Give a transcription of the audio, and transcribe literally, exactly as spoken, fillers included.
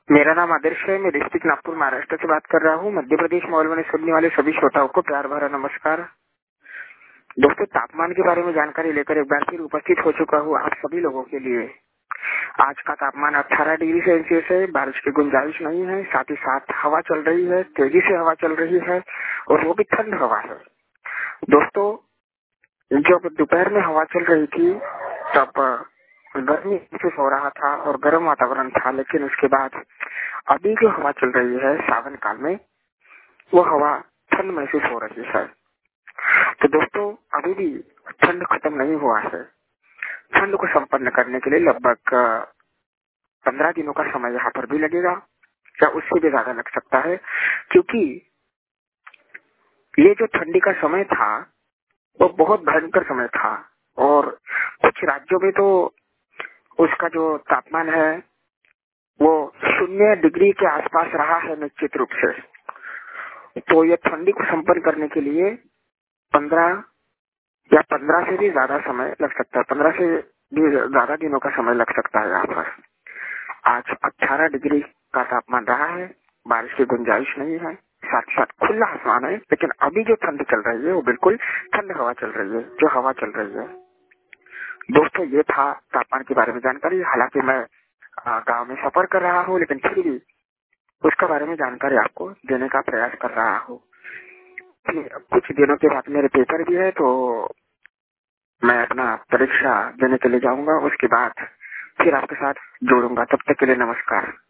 मेरा नाम आदर्श है। मैं डिस्ट्रिक्ट नागपुर महाराष्ट्र से बात कर रहा हूँ। मध्य प्रदेश माहौल में सुनने वाले सभी श्रोताओं को प्यार भरा नमस्कार। दोस्तों, तापमान के बारे में जानकारी लेकर एक बार फिर उपस्थित हो चुका हूँ आप सभी लोगों के लिए। आज का तापमान अठारह डिग्री सेल्सियस है। बारिश की गुंजाइश नहीं है। साथ ही साथ हवा चल रही है, तेजी से हवा चल रही है और वो भी ठंड हवा है। दोस्तों, जब दोपहर में हवा चल रही थी तब गर्मी महसूस हो रहा था और गर्म वातावरण था, लेकिन उसके बाद अभी जो हवा चल रही है सावन काल में, वो हवा ठंड महसूस हो रही है। तो दोस्तों, अभी भी ठंड खत्म नहीं हुआ है। ठंड को संपन्न करने के लिए लगभग पंद्रह दिनों का समय यहाँ पर भी लगेगा या उससे भी ज्यादा लग सकता है, क्योंकि ये जो ठंडी का समय था वो बहुत भयंकर समय था और कुछ राज्यों में तो उसका जो तापमान है वो शून्य डिग्री के आसपास रहा है निश्चित रूप से। तो ये ठंडी को संपन्न करने के लिए पंद्रह या पंद्रह से भी ज्यादा समय लग सकता है। पंद्रह से भी ज्यादा दिनों का समय लग सकता है। यहाँ पर आज अठारह डिग्री का तापमान रहा है। बारिश की गुंजाइश नहीं है। साथ साथ खुला आसमान है, लेकिन अभी जो ठंड चल रही है वो बिल्कुल ठंड हवा चल रही है, जो हवा चल रही है। दोस्तों, ये था तापमान के बारे में जानकारी। हालांकि मैं गांव में सफर कर रहा हूँ, लेकिन फिर भी उसके बारे में जानकारी आपको देने का प्रयास कर रहा हूँ। कुछ दिनों के बाद मेरे पेपर भी है, तो मैं अपना परीक्षा देने के लिए जाऊंगा। उसके बाद फिर आपके साथ जोड़ूंगा। तब तक के लिए नमस्कार।